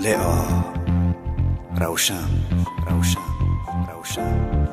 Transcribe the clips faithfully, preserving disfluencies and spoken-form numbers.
لئا روشن روشن روشن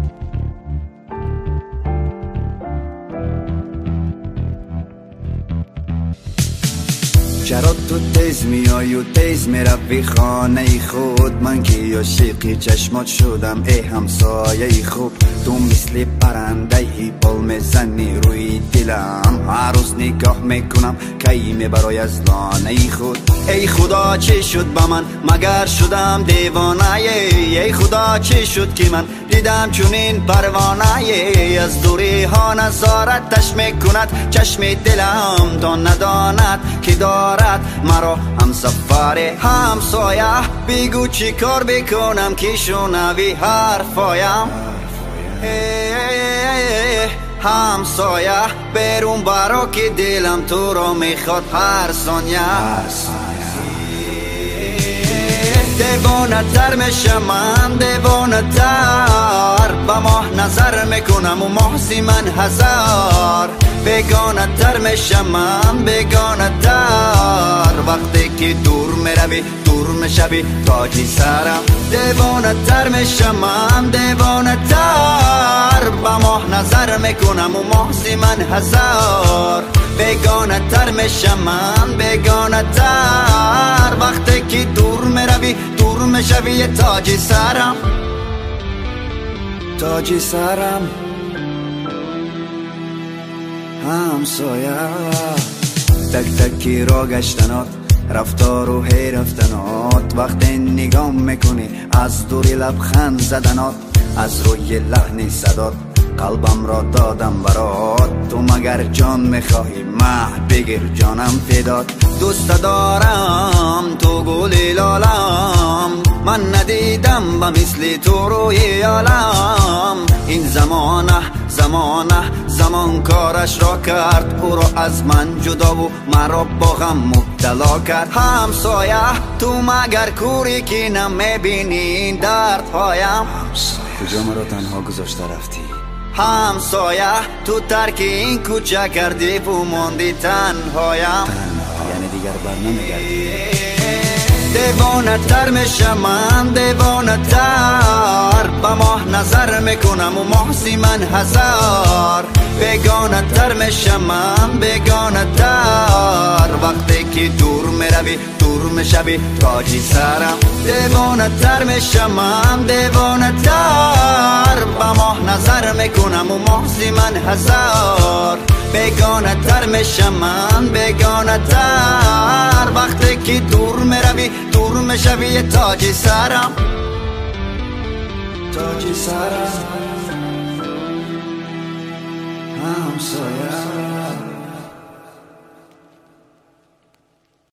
چرا تو تیز میای و تیز میروی خانه خود؟ من که عاشق چشمات شدم ای همسایه خوب. تو مثل پرنده ای پل میزنی روی دلم، هر روز نگاه میکنم کی میبرای از لانه خود. ای خدا چی شد با من مگر شدم دیوانه؟ ای خدا چی شد که من دیدم چونین پروانه؟ از دوری ها نظارتش میکند چشم دلم، تا نداند که دارد مرا هم سفر همسایه. بگو چی کار بکنم که شنوی حرفایم؟ همسایه برون برا که دلم تو را میخواد هر ثانیه. دیوانه تر میشم من، دیوانه تر با ماه نظر میکنم و محسی من هزار. بیگانه تر میشم من، بیگانه تر وقتی که دور میروی دور میشوی تاجی سرم. دیوانه تر میشم من، دیوانه تر با ماه نظر میکنم و محسی من هزار. بیگانه تر میشم من، بیگانه تر وقتی که دور میروی دور میشوی تاجی سرم، تاجی سرم همسایه. تک تکی را گشتنات رفتار و هی رفتنات، وقتی نگاه میکنی از دوری لبخند زدنات، از روی لحن صدات قلبم را دادم برات. تو مگر جان میخواهی مه بگیر جانم فدات. دوست دارم تو گل لالم، من ندیدم با مثل تو روی عالم. این زمانه زمانه زمان کارش را کرد، او را از من جدا و مرا با غم مبتلا کرد. همسایه تو مگر کوری که نمیبینی دردهایم؟ کجا مرا تنها گذاشته رفتی؟ همسایه تو ترک این کوچه کردی و ماندی تنهایم. تنها یعنی دیگر بر نمیگردی؟ دیوانه تر میشم من، دیوانه تر با ماه نظر میکنم و محسی من هزار. بیگانه تر میشم من، بیگانه تر وقتی که دور میروی دور میشوی تاجی سرم. دیوانه تر میشم من، دیوانه تر با ماه نظر میکنم و محسی من هزار. بیگانه تر میشم من، بیگانه تر وقتی که دور میروی دور میشوی تاجی سرم، تاجی سرم همسایه.